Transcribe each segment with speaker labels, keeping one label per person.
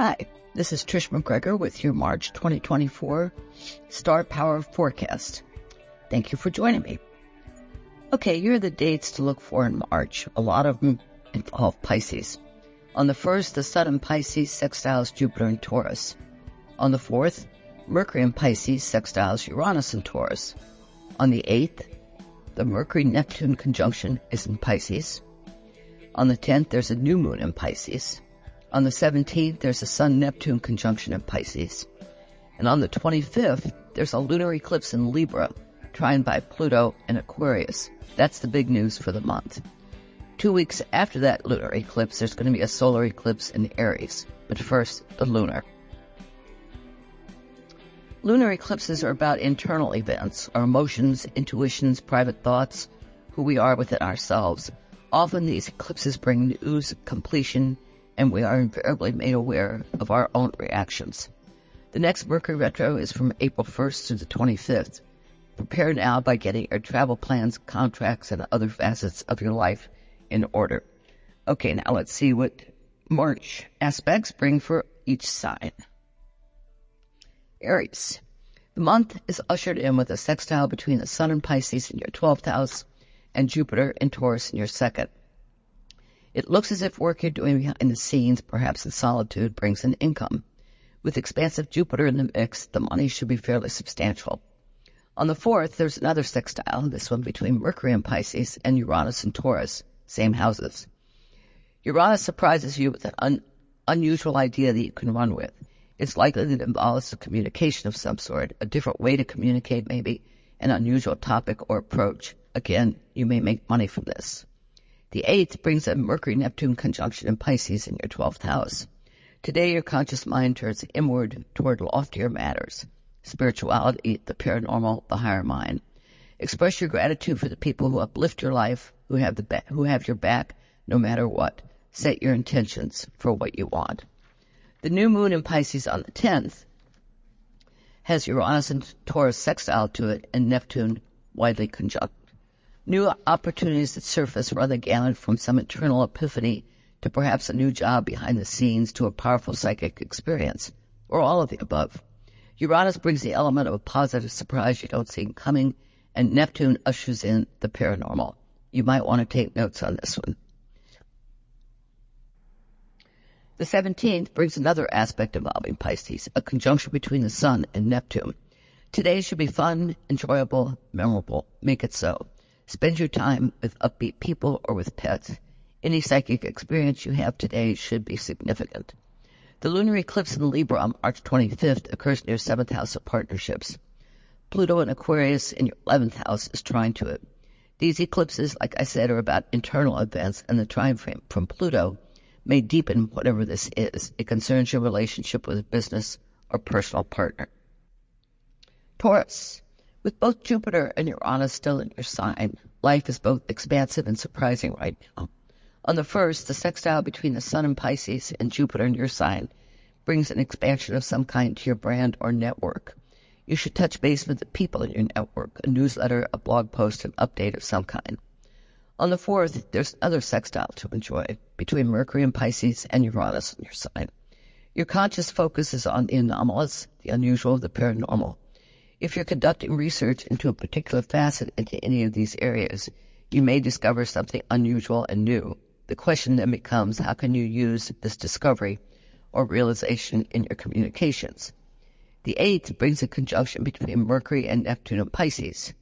Speaker 1: Hi, this is Trish McGregor with your March 2024 Star Power Forecast. Thank you for joining me. Okay, here are the dates to look for in March. A lot of them involve Pisces. On the 1st, the Sun in Pisces sextiles Jupiter in Taurus. On the 4th, Mercury in Pisces sextiles Uranus in Taurus. On the 8th, the Mercury-Neptune conjunction is in Pisces. On the 10th, there's a new moon in Pisces. On the 17th, there's a Sun-Neptune conjunction in Pisces. And on the 25th, there's a lunar eclipse in Libra, trine by Pluto and Aquarius. That's the big news for the month. 2 weeks after that lunar eclipse, there's going to be a solar eclipse in Aries. But first, the lunar. Lunar eclipses are about internal events, our emotions, intuitions, private thoughts, who we are within ourselves. Often these eclipses bring news, completion, and we are invariably made aware of our own reactions. The next Mercury retro is from April 1st to the 25th. Prepare now by getting your travel plans, contracts, and other facets of your life in order. Okay, now let's see what March aspects bring for each sign. Aries. The month is ushered in with a sextile between the Sun in Pisces in your 12th house and Jupiter in Taurus in your 2nd. It looks as if work you're doing behind the scenes, perhaps in solitude, brings an income. With expansive Jupiter in the mix, the money should be fairly substantial. On the 4th, there's another sextile, this one between Mercury in Pisces and Uranus in Taurus, same houses. Uranus surprises you with an unusual idea that you can run with. It's likely that it involves a communication of some sort, a different way to communicate maybe, an unusual topic or approach. Again, you may make money from this. The 8th brings a Mercury-Neptune conjunction in Pisces in your 12th house. Today, your conscious mind turns inward toward loftier matters, spirituality, the paranormal, the higher mind. Express your gratitude for the people who uplift your life, who have your back no matter what. Set your intentions for what you want. The new moon in Pisces on the 10th has Uranus and Taurus sextile to it and Neptune widely conjunct. New opportunities that surface run the gamut from some internal epiphany to perhaps a new job behind the scenes to a powerful psychic experience, or all of the above. Uranus brings the element of a positive surprise you don't see coming, and Neptune ushers in the paranormal. You might want to take notes on this one. The 17th brings another aspect involving Pisces, a conjunction between the Sun and Neptune. Today should be fun, enjoyable, memorable. Make it so. Spend your time with upbeat people or with pets. Any psychic experience you have today should be significant. The lunar eclipse in Libra on March 25th occurs in your 7th house of partnerships. Pluto in Aquarius in your 11th house is trine to it. These eclipses, like I said, are about internal events, and the trine frame from Pluto may deepen whatever this is. It concerns your relationship with a business or personal partner. Taurus. With both Jupiter and Uranus still in your sign, life is both expansive and surprising right now. On the 1st, the sextile between the Sun in Pisces and Jupiter in your sign brings an expansion of some kind to your brand or network. You should touch base with the people in your network, a newsletter, a blog post, an update of some kind. On the 4th, there's another sextile to enjoy between Mercury in Pisces and Uranus in your sign. Your conscious focus is on the anomalous, the unusual, the paranormal. If you're conducting research into a particular facet into any of these areas, you may discover something unusual and new. The question then becomes, how can you use this discovery or realization in your communications? The 8th brings a conjunction between Mercury and Neptune in Pisces.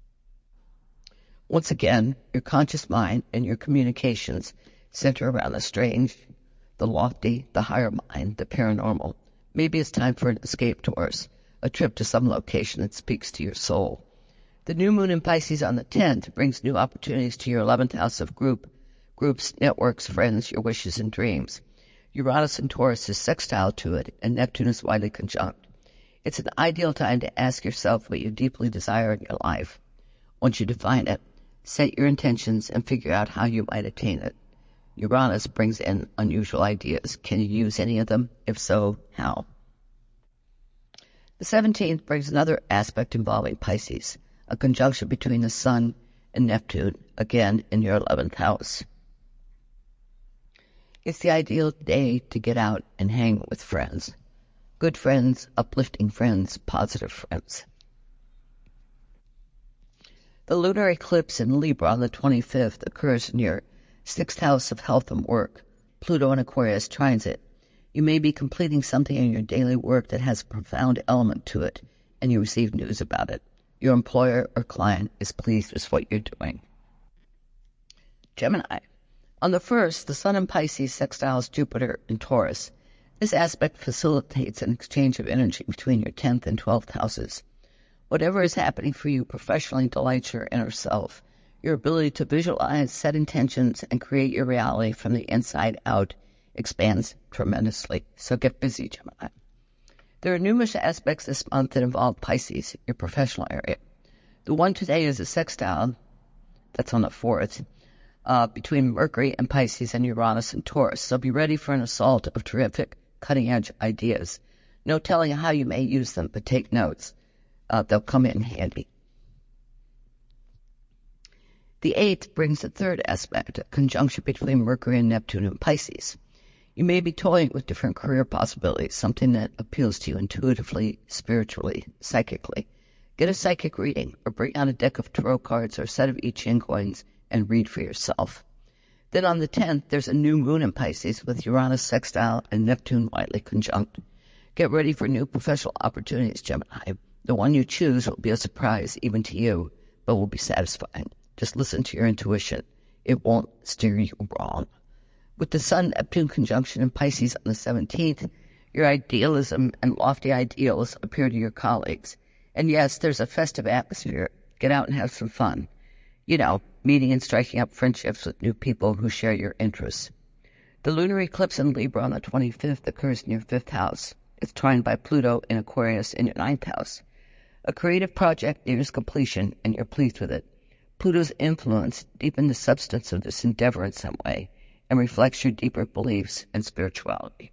Speaker 1: Once again, your conscious mind and your communications center around the strange, the lofty, the higher mind, the paranormal. Maybe it's time for an escape tours, a trip to some location that speaks to your soul. The new moon in Pisces on the 10th brings new opportunities to your 11th house of groups, networks, friends, your wishes and dreams. Uranus and Taurus is sextile to it, and Neptune is widely conjunct. It's an ideal time to ask yourself what you deeply desire in your life. Once you define it, set your intentions and figure out how you might attain it. Uranus brings in unusual ideas. Can you use any of them? If so, how? The 17th brings another aspect involving Pisces, a conjunction between the Sun and Neptune, again in your 11th house. It's the ideal day to get out and hang with friends. Good friends, uplifting friends, positive friends. The lunar eclipse in Libra on the 25th occurs in your 6th house of health and work. Pluto in Aquarius trines it. You may be completing something in your daily work that has a profound element to it, and you receive news about it. Your employer or client is pleased with what you're doing. Gemini. On the 1st, the Sun in Pisces sextiles Jupiter in Taurus. This aspect facilitates an exchange of energy between your 10th and 12th houses. Whatever is happening for you professionally delights your inner self. Your ability to visualize, set intentions, and create your reality from the inside out expands tremendously. So get busy, Gemini. There are numerous aspects this month that involve Pisces, your professional area. The one today is a sextile, that's on the 4th, between Mercury and Pisces and Uranus and Taurus. So be ready for an assault of terrific, cutting-edge ideas. No telling how you may use them, but take notes. They'll come in handy. The 8th brings the 3rd aspect, a conjunction between Mercury and Neptune in Pisces. You may be toying with different career possibilities, something that appeals to you intuitively, spiritually, psychically. Get a psychic reading, or bring out a deck of tarot cards or a set of I Ching coins and read for yourself. Then on the 10th, there's a new moon in Pisces with Uranus sextile and Neptune widely conjunct. Get ready for new professional opportunities, Gemini. The one you choose will be a surprise even to you, but will be satisfying. Just listen to your intuition. It won't steer you wrong. With the Sun-Neptune conjunction in Pisces on the 17th, your idealism and lofty ideals appear to your colleagues. And yes, there's a festive atmosphere. Get out and have some fun. You know, meeting and striking up friendships with new people who share your interests. The lunar eclipse in Libra on the 25th occurs in your 5th house. It's trined by Pluto in Aquarius in your 9th house. A creative project nears completion, and you're pleased with it. Pluto's influence deepens the substance of this endeavor in some way and reflects your deeper beliefs and spirituality.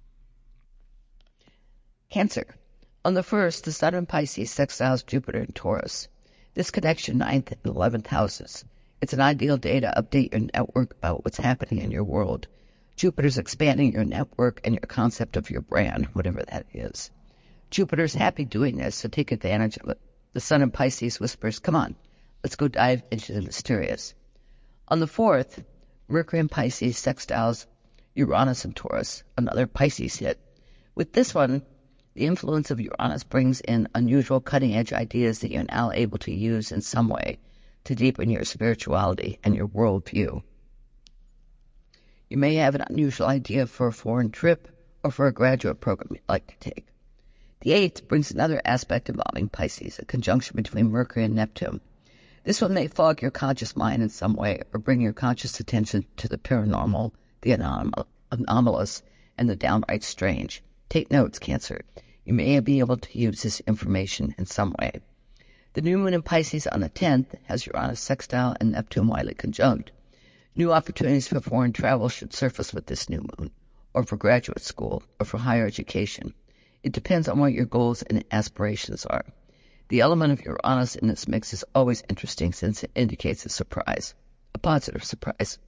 Speaker 1: Cancer. On the 1st, the Sun in Pisces sextiles Jupiter in Taurus. This connection 9th and 11th houses. It's an ideal day to update your network about what's happening in your world. Jupiter's expanding your network and your concept of your brand, whatever that is. Jupiter's happy doing this, so take advantage of it. The Sun in Pisces whispers, come on, let's go dive into the mysterious. On the 4th, Mercury in Pisces sextiles Uranus in Taurus, another Pisces hit. With this one, the influence of Uranus brings in unusual cutting-edge ideas that you're now able to use in some way to deepen your spirituality and your worldview. You may have an unusual idea for a foreign trip or for a graduate program you'd like to take. The 8th brings another aspect involving Pisces, a conjunction between Mercury and Neptune. This one may fog your conscious mind in some way or bring your conscious attention to the paranormal, the anomalous, and the downright strange. Take notes, Cancer. You may be able to use this information in some way. The new moon in Pisces on the 10th has Uranus sextile and Neptune widely conjunct. New opportunities for foreign travel should surface with this new moon, or for graduate school, or for higher education. It depends on what your goals and aspirations are. The element of Uranus in this mix is always interesting since it indicates a surprise, a positive surprise.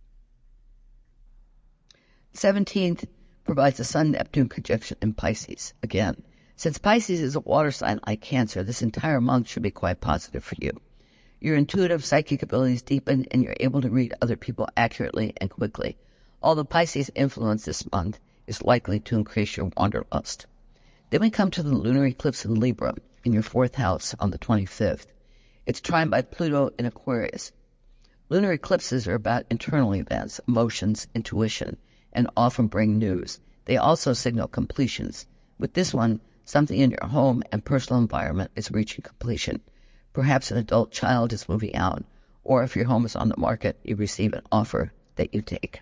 Speaker 1: 17th provides a Sun-Neptune conjunction in Pisces. Again, since Pisces is a water sign like Cancer, this entire month should be quite positive for you. Your intuitive psychic abilities deepen and you're able to read other people accurately and quickly. Although Pisces' influence this month is likely to increase your wanderlust. Then we come to the lunar eclipse in Libra in your 4th house on the 25th. It's trined by Pluto in Aquarius. Lunar eclipses are about internal events, emotions, intuition, and often bring news. They also signal completions. With this one, something in your home and personal environment is reaching completion. Perhaps an adult child is moving out, or if your home is on the market, you receive an offer that you take.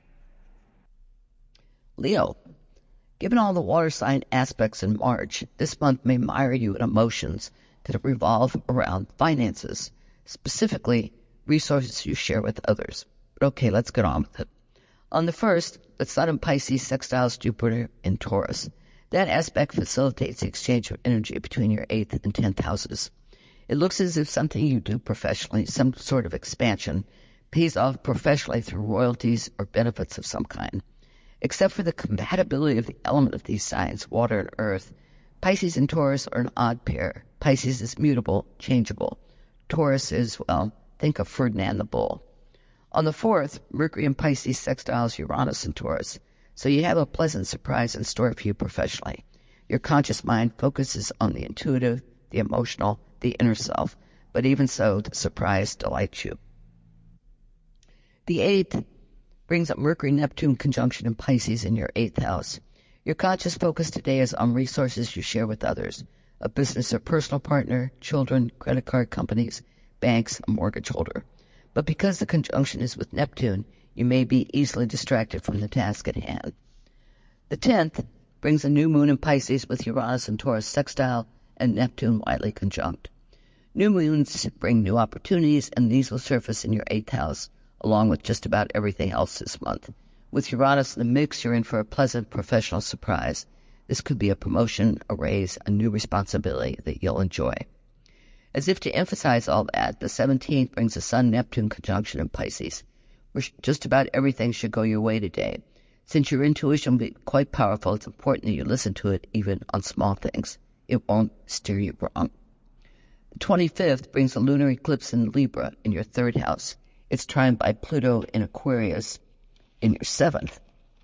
Speaker 1: Leo. Given all the water sign aspects in March, this month may mire you in emotions that revolve around finances, specifically resources you share with others. But okay, let's get on with it. On the 1st, the Sun in Pisces sextiles Jupiter in Taurus. That aspect facilitates the exchange of energy between your 8th and 10th houses. It looks as if something you do professionally, some sort of expansion, pays off professionally through royalties or benefits of some kind. Except for the compatibility of the element of these signs, water and earth, Pisces and Taurus are an odd pair. Pisces is mutable, changeable. Taurus is, well, think of Ferdinand the Bull. On the 4th, Mercury in Pisces sextiles Uranus and Taurus, so you have a pleasant surprise in store for you professionally. Your conscious mind focuses on the intuitive, the emotional, the inner self, but even so, the surprise delights you. The 8th brings up Mercury-Neptune conjunction in Pisces in your 8th house. Your conscious focus today is on resources you share with others, a business or personal partner, children, credit card companies, banks, a mortgage holder. But because the conjunction is with Neptune, you may be easily distracted from the task at hand. The 10th brings a new moon in Pisces with Uranus and Taurus sextile and Neptune widely conjunct. New moons bring new opportunities, and these will surface in your 8th house, along with just about everything else this month. With Uranus in the mix, you're in for a pleasant professional surprise. This could be a promotion, a raise, a new responsibility that you'll enjoy. As if to emphasize all that, the 17th brings a Sun-Neptune conjunction in Pisces, where just about everything should go your way today. Since your intuition will be quite powerful, it's important that you listen to it even on small things. It won't steer you wrong. The 25th brings a lunar eclipse in Libra in your 3rd house. It's trimed by Pluto in Aquarius in your 7th.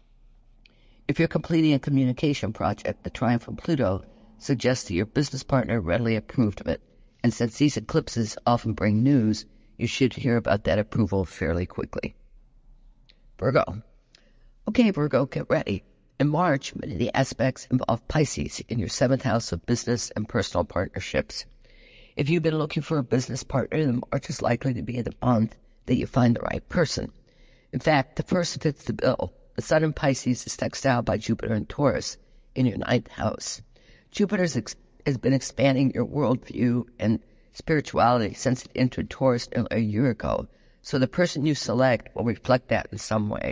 Speaker 1: If you're completing a communication project, the triumph of Pluto suggests that your business partner readily approved of it. And since these eclipses often bring news, you should hear about that approval fairly quickly. Virgo. Okay, Virgo, get ready. In March, many of the aspects involve Pisces in your 7th house of business and personal partnerships. If you've been looking for a business partner, then March is likely to be the month that you find the right person. In fact, the 1st fits the bill. The Sun in Pisces is sextiled by Jupiter and Taurus in your 9th house. Jupiter has been expanding your worldview and spirituality since it entered Taurus a year ago, so the person you select will reflect that in some way.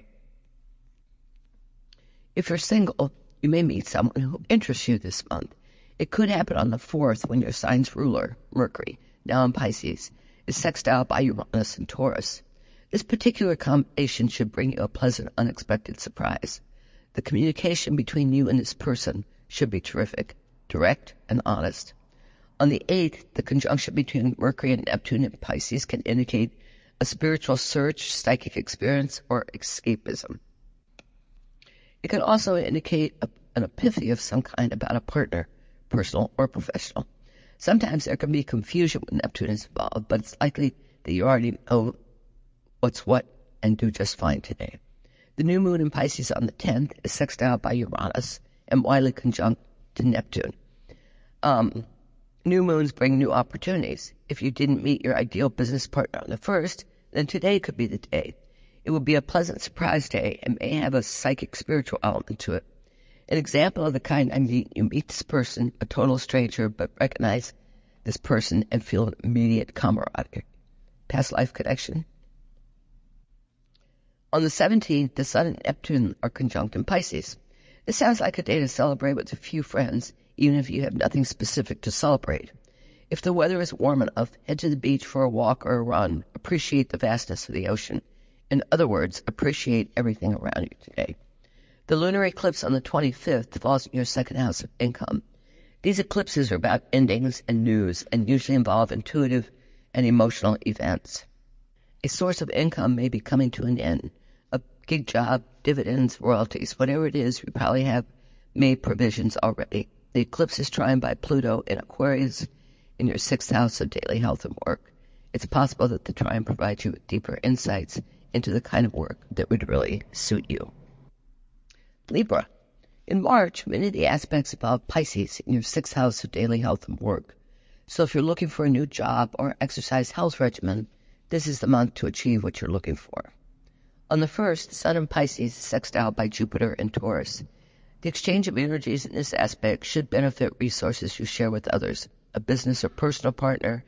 Speaker 1: If you're single, you may meet someone who interests you this month. It could happen on the 4th when your sign's ruler, Mercury, now in Pisces, is sextiled by Uranus and Taurus. This particular combination should bring you a pleasant, unexpected surprise. The communication between you and this person should be terrific, direct, and honest. On the 8th, the conjunction between Mercury and Neptune in Pisces can indicate a spiritual search, psychic experience, or escapism. It can also indicate an epiphany of some kind about a partner, personal or professional. Sometimes there can be confusion when Neptune is involved, but it's likely that you already know what's what and do just fine today. The new moon in Pisces on the 10th is sextiled by Uranus and widely conjunct to Neptune. New moons bring new opportunities. If you didn't meet your ideal business partner on the 1st, then today could be the day. It will be a pleasant surprise day and may have a psychic spiritual element to it. An example of the kind I mean, you meet this person, a total stranger, but recognize this person and feel an immediate camaraderie. Past life connection. On the 17th, the Sun and Neptune are conjunct in Pisces. This sounds like a day to celebrate with a few friends, even if you have nothing specific to celebrate. If the weather is warm enough, head to the beach for a walk or a run. Appreciate the vastness of the ocean. In other words, appreciate everything around you today. The lunar eclipse on the 25th falls in your 2nd house of income. These eclipses are about endings and news and usually involve intuitive and emotional events. A source of income may be coming to an end. A gig job, dividends, royalties, whatever it is, you probably have made provisions already. The eclipse is trimed by Pluto in Aquarius in your 6th house of daily health and work. It's possible that the trine provides you with deeper insights into the kind of work that would really suit you. Libra. In March, many of the aspects involve Pisces in your 6th house of daily health and work. So if you're looking for a new job or exercise health regimen, this is the month to achieve what you're looking for. On the 1st, the Sun in Pisces is sextiled by Jupiter and Taurus. The exchange of energies in this aspect should benefit resources you share with others, a business or personal partner,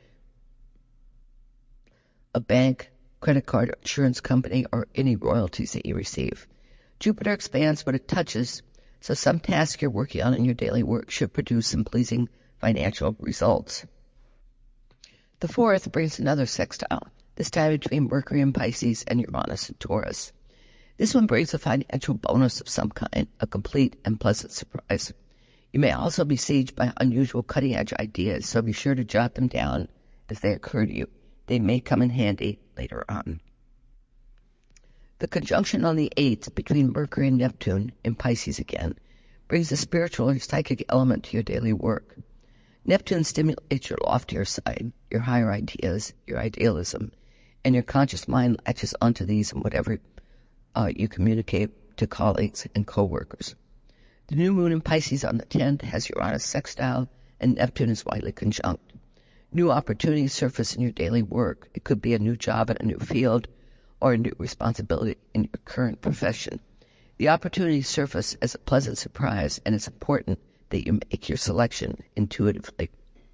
Speaker 1: a bank, credit card, insurance company, or any royalties that you receive. Jupiter expands what it touches, so some tasks you're working on in your daily work should produce some pleasing financial results. The 4th brings another sextile, this time between Mercury in Pisces and Uranus in Taurus. This one brings a financial bonus of some kind, a complete and pleasant surprise. You may also be besieged by unusual cutting-edge ideas, so be sure to jot them down as they occur to you. They may come in handy later on. The conjunction on the 8th between Mercury and Neptune in Pisces again brings a spiritual or psychic element to your daily work. Neptune stimulates your loftier side, your higher ideas, your idealism, and your conscious mind latches onto these in whatever you communicate to colleagues and co-workers. The new moon in Pisces on the 10th has Uranus sextile, and Neptune is widely conjunct. New opportunities surface in your daily work. It could be a new job in a new field or a new responsibility in your current profession. The opportunities surface as a pleasant surprise, and it's important that you make your selection intuitively.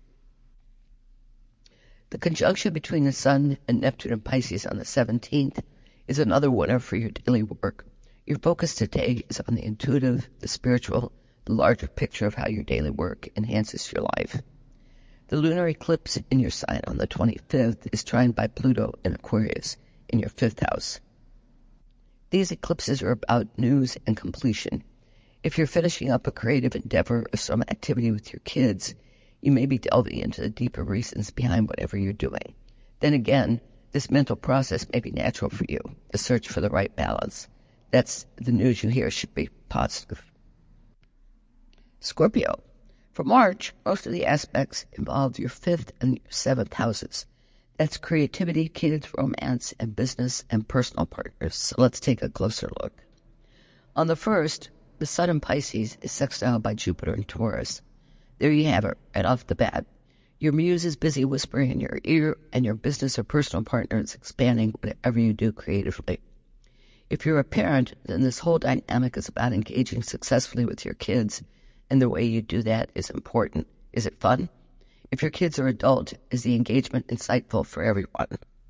Speaker 1: The conjunction between the Sun and Neptune in Pisces on the 17th is another winner for your daily work. Your focus today is on the intuitive, the spiritual, the larger picture of how your daily work enhances your life. The lunar eclipse in your sign on the 25th is trined by Pluto in Aquarius in your 5th house. These eclipses are about news and completion. If you're finishing up a creative endeavor or some activity with your kids, you may be delving into the deeper reasons behind whatever you're doing. Then again, this mental process may be natural for you, the search for the right balance. That's the news you hear should be positive. Scorpio. For March, most of the aspects involve your 5th and your 7th houses. That's creativity, kids, romance, and business and personal partners. So let's take a closer look. On the 1st, the Sun in Pisces is sextile by Jupiter in Taurus. There you have it, right off the bat. Your muse is busy whispering in your ear, and your business or personal partner is expanding whatever you do creatively. If you're a parent, then this whole dynamic is about engaging successfully with your kids, and the way you do that is important. Is it fun? If your kids are adult, is the engagement insightful for everyone?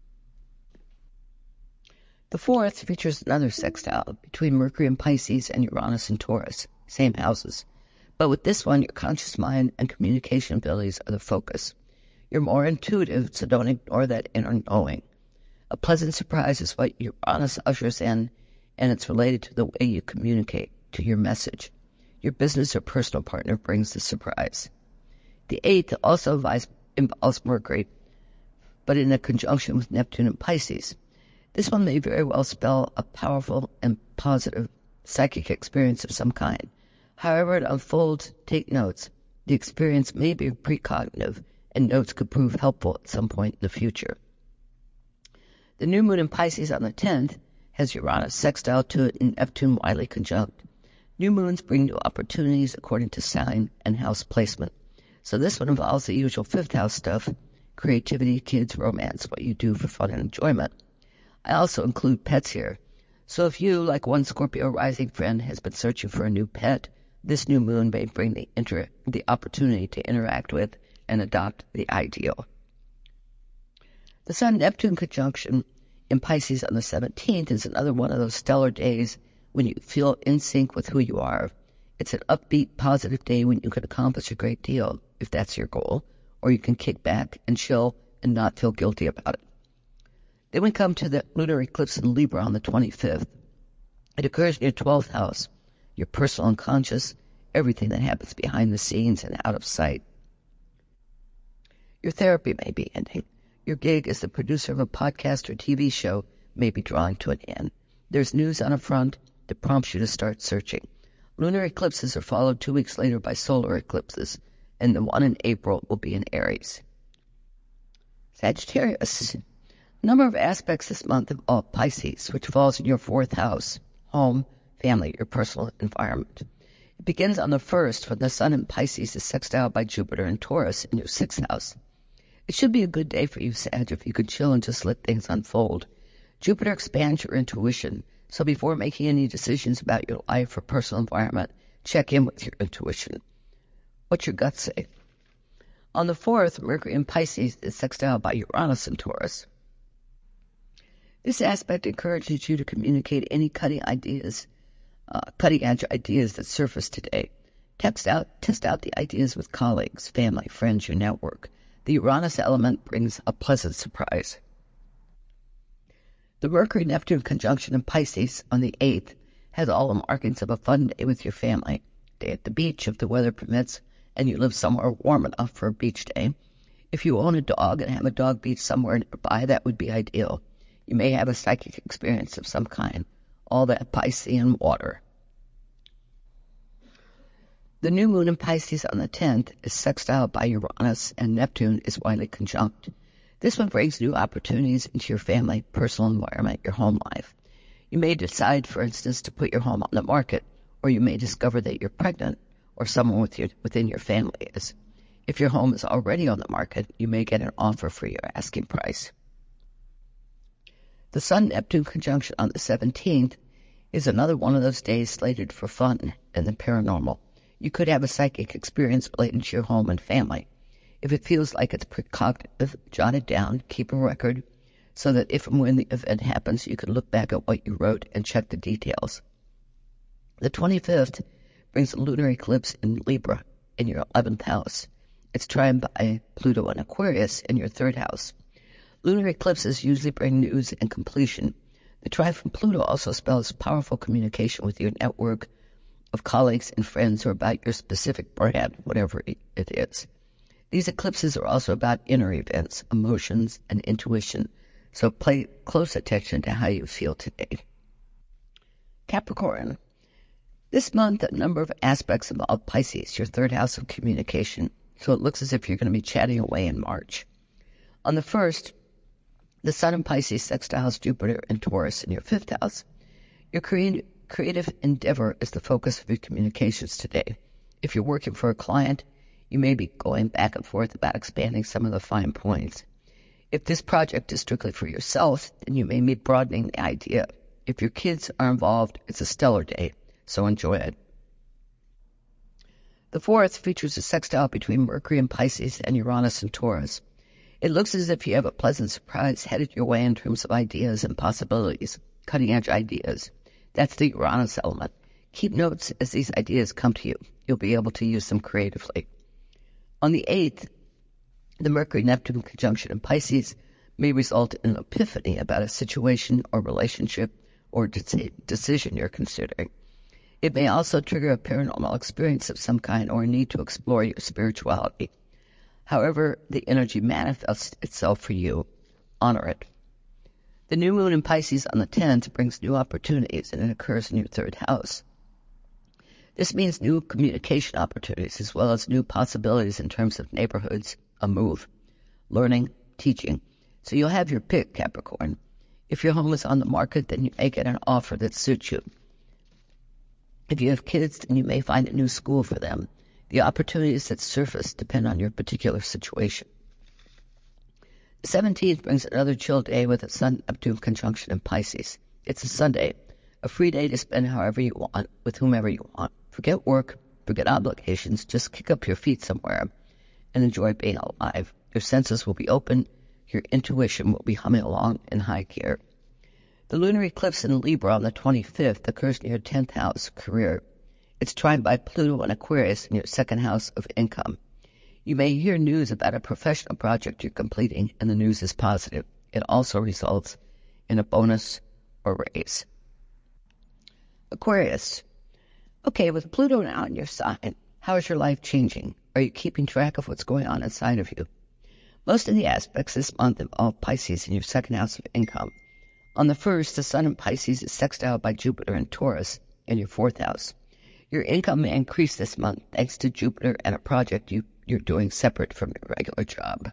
Speaker 1: The 4th features another sextile between Mercury in Pisces and Uranus in Taurus, same houses. But with this one, your conscious mind and communication abilities are the focus. You're more intuitive, so don't ignore that inner knowing. A pleasant surprise is what Uranus ushers in, and it's related to the way you communicate, to your message. Your business or personal partner brings the surprise. The 8th also involves Mercury, but in a conjunction with Neptune and Pisces. This one may very well spell a powerful and positive psychic experience of some kind. However it unfolds, take notes. The experience may be precognitive, and notes could prove helpful at some point in the future. The new moon in Pisces on the 10th has Uranus sextile to it and Neptune widely conjunct. New moons bring new opportunities according to sign and house placement. So this one involves the usual 5th house stuff, creativity, kids, romance, what you do for fun and enjoyment. I also include pets here. So if you, like one Scorpio rising friend, has been searching for a new pet, this new moon may bring the opportunity to interact with and adopt the ideal. The Sun-Neptune conjunction in Pisces on the 17th is another one of those stellar days when you feel in sync with who you are. It's an upbeat, positive day when you can accomplish a great deal, if that's your goal, or you can kick back and chill and not feel guilty about it. Then we come to the lunar eclipse in Libra on the 25th. It occurs in your 12th house, your personal unconscious, everything that happens behind the scenes and out of sight. Your therapy may be ending. Your gig as the producer of a podcast or TV show may be drawing to an end. There's news on a front that prompts you to start searching. Lunar eclipses are followed 2 weeks later by solar eclipses, and the one in April will be in Aries. Sagittarius. A number of aspects this month involve Pisces, which falls in your 4th house, home, family, your personal environment. It begins on the 1st when the Sun in Pisces is sextile by Jupiter in Taurus in your 6th house. It should be a good day for you, Sag, if you could chill and just let things unfold. Jupiter expands your intuition, so before making any decisions about your life or personal environment, check in with your intuition. What's your gut say? On the 4th, Mercury in Pisces is sextile by Uranus in Taurus. This aspect encourages you to communicate any cutting-edge ideas that surface today. Test out the ideas with colleagues, family, friends, your network. The Uranus element brings a pleasant surprise. The The Mercury-Neptune conjunction in Pisces on the 8th has all the markings of a fun day with your family. Day at the beach if the weather permits and you live somewhere warm enough for a beach day. If you own a dog and have a dog beach somewhere nearby, that would be ideal. You may have a psychic experience of some kind. All that Piscean water. The new moon in Pisces on the 10th is sextile by Uranus, and Neptune is widely conjunct. This one brings new opportunities into your family, personal environment, your home life. You may decide, for instance, to put your home on the market, or you may discover that you're pregnant, or someone within your family is. If your home is already on the market, you may get an offer for your asking price. The Sun-Neptune conjunction on the 17th is another one of those days slated for fun and the paranormal. You could have a psychic experience related to your home and family. If it feels like it's precognitive, jot it down, keep a record, so that if and when the event happens, you can look back at what you wrote and check the details. The 25th brings a lunar eclipse in Libra in your 11th house. It's tried by Pluto and Aquarius in your 3rd house. Lunar eclipses usually bring news and completion. The trine from Pluto also spells powerful communication with your network of colleagues and friends who are about your specific brand, whatever it is. These eclipses are also about inner events, emotions, and intuition, so pay close attention to how you feel today. Capricorn. This month, a number of aspects involve Pisces, your 3rd house of communication, so it looks as if you're going to be chatting away in March. On the 1st, the Sun in Pisces sextiles Jupiter and Taurus in your 5th house. Your creative endeavor is the focus of your communications today. If you're working for a client, you may be going back and forth about expanding some of the fine points. If this project is strictly for yourself, then you may be broadening the idea. If your kids are involved, it's a stellar day, so enjoy it. The 4th features a sextile between Mercury in Pisces and Uranus in Taurus. It looks as if you have a pleasant surprise headed your way in terms of ideas and possibilities, cutting-edge ideas. That's the Uranus element. Keep notes as these ideas come to you. You'll be able to use them creatively. On the 8th, the Mercury-Neptune conjunction in Pisces may result in an epiphany about a situation or relationship or decision you're considering. It may also trigger a paranormal experience of some kind or a need to explore your spirituality. However the energy manifests itself for you, honor it. The new moon in Pisces on the 10th brings new opportunities, and it occurs in your 3rd house. This means new communication opportunities as well as new possibilities in terms of neighborhoods, a move, learning, teaching. So you'll have your pick, Capricorn. If your home is on the market, then you may get an offer that suits you. If you have kids, then you may find a new school for them. The opportunities that surface depend on your particular situation. The 17th brings another chill day with a Sun-Neptune conjunction in Pisces. It's a Sunday, a free day to spend however you want, with whomever you want. Forget work, forget obligations, just kick up your feet somewhere and enjoy being alive. Your senses will be open, your intuition will be humming along in high gear. The lunar eclipse in Libra on the 25th occurs in your 10th house, career. It's tried by Pluto and Aquarius in your 2nd house of income. You may hear news about a professional project you're completing, and the news is positive. It also results in a bonus or raise. Aquarius. Okay, with Pluto now on your side, how is your life changing? Are you keeping track of what's going on inside of you? Most of the aspects this month involve Pisces in your 2nd house of income. On the 1st, the Sun in Pisces is sextiled by Jupiter and Taurus in your 4th house. Your income may increase this month thanks to Jupiter and a project you're doing separate from your regular job.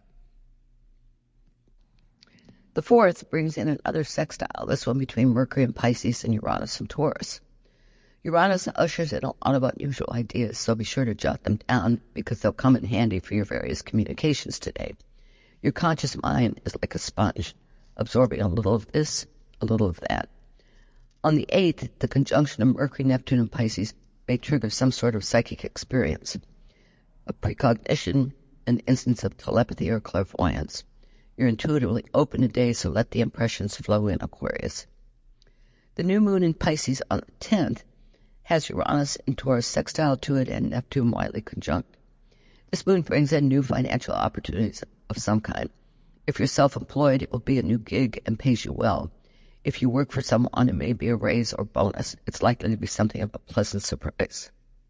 Speaker 1: The 4th brings in another sextile, this one between Mercury and Pisces and Uranus and Taurus. Uranus ushers in a lot of unusual ideas, so be sure to jot them down because they'll come in handy for your various communications today. Your conscious mind is like a sponge, absorbing a little of this, a little of that. On the 8th, the conjunction of Mercury, Neptune, and Pisces may trigger some sort of psychic experience, a precognition, an instance of telepathy or clairvoyance. You're intuitively open today, so let the impressions flow in, Aquarius. The new moon in Pisces on the 10th has Uranus and Taurus sextile to it and Neptune widely conjunct. This moon brings in new financial opportunities of some kind. If you're self-employed, it will be a new gig and pays you well. If you work for someone, it may be a raise or bonus. It's likely to be something of a pleasant surprise.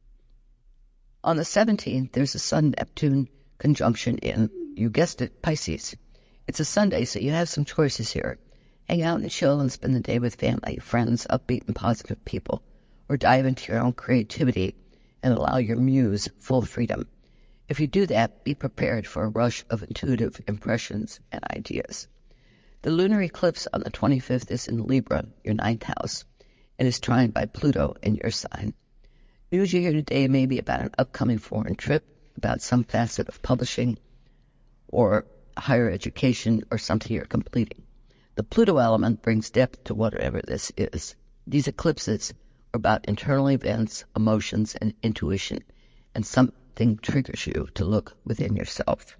Speaker 1: On the 17th, there's a Sun-Neptune conjunction in, you guessed it, Pisces. It's a Sunday, so you have some choices here. Hang out and chill and spend the day with family, friends, upbeat and positive people, or dive into your own creativity and allow your muse full freedom. If you do that, be prepared for a rush of intuitive impressions and ideas. The lunar eclipse on the 25th is in Libra, your 9th house, and is trine by Pluto in your sign. News you hear today may be about an upcoming foreign trip, about some facet of publishing or higher education or something you're completing. The Pluto element brings depth to whatever this is. These eclipses are about internal events, emotions, and intuition, and something triggers you to look within yourself.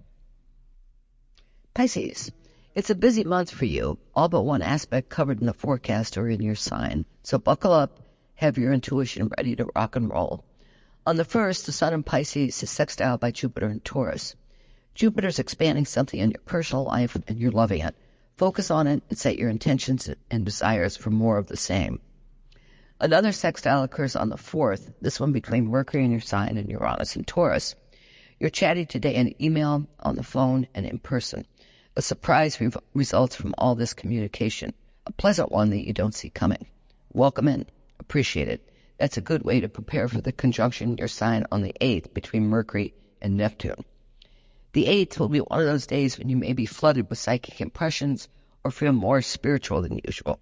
Speaker 1: Pisces. It's a busy month for you, all but one aspect covered in the forecast or in your sign. So buckle up, have your intuition ready to rock and roll. On the 1st, the Sun in Pisces is sextile by Jupiter in Taurus. Jupiter's expanding something in your personal life and you're loving it. Focus on it and set your intentions and desires for more of the same. Another sextile occurs on the 4th, this one between Mercury in your sign and Uranus in Taurus. You're chatty today in email, on the phone, and in person. A surprise results from all this communication, a pleasant one that you don't see coming. Welcome in. Appreciate it. That's a good way to prepare for the conjunction in your sign on the 8th between Mercury and Neptune. The 8th will be one of those days when you may be flooded with psychic impressions or feel more spiritual than usual.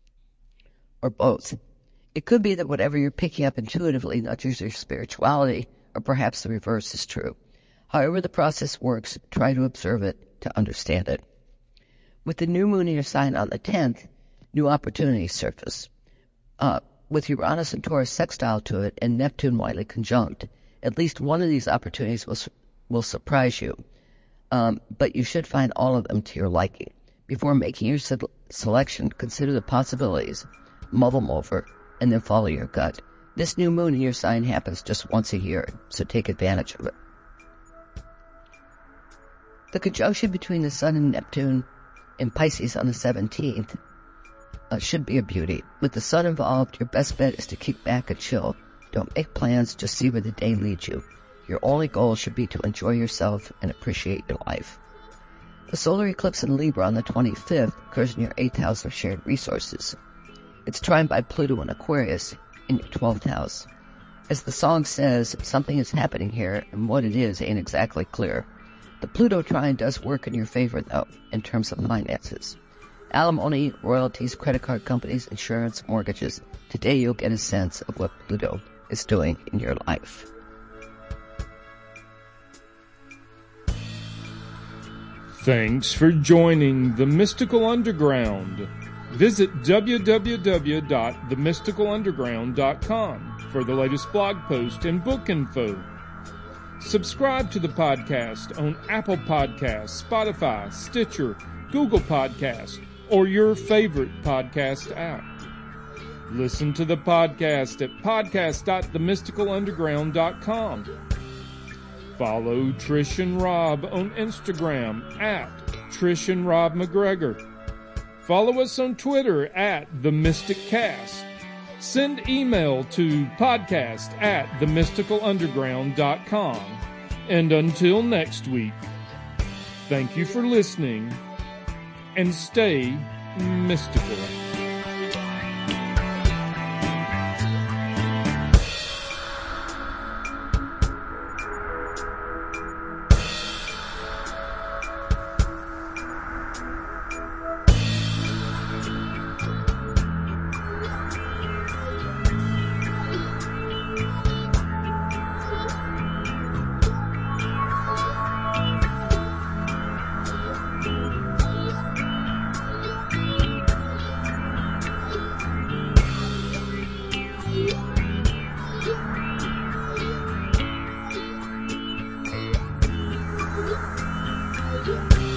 Speaker 1: Or both. It could be that whatever you're picking up intuitively nudges your spirituality, or perhaps the reverse is true. However the process works, try to observe it to understand it. With the new moon in your sign on the 10th, new opportunities surface. With Uranus and Taurus sextile to it and Neptune widely conjunct, at least one of these opportunities will surprise you, but you should find all of them to your liking. Before making your selection, consider the possibilities, mull them over, and then follow your gut. This new moon in your sign happens just once a year, so take advantage of it. The conjunction between the Sun and Neptune in Pisces on the 17th should be a beauty. With the Sun involved, your best bet is to kick back and chill. Don't make plans, just see where the day leads you. Your only goal should be to enjoy yourself and appreciate your life. The solar eclipse in Libra on the 25th occurs in your 8th house of shared resources. It's trine by Pluto in Aquarius in your 12th house. As the song says, something is happening here, and what it is ain't exactly clear. The Pluto trine does work in your favor, though, in terms of finances. Alimony, royalties, credit card companies, insurance, mortgages. Today you'll get a sense of what Pluto is doing in your life.
Speaker 2: Thanks for joining The Mystical Underground. Visit www.themysticalunderground.com for the latest blog post and book info. Subscribe to the podcast on Apple Podcasts, Spotify, Stitcher, Google Podcasts, or your favorite podcast app. Listen to the podcast at podcast.themysticalunderground.com. Follow Trish and Rob on Instagram at Trish and Rob McGregor. Follow us on Twitter at TheMysticCast. Send email to podcast@themysticalunderground.com. And until next week, thank you for listening and stay mystical.
Speaker 3: Yeah.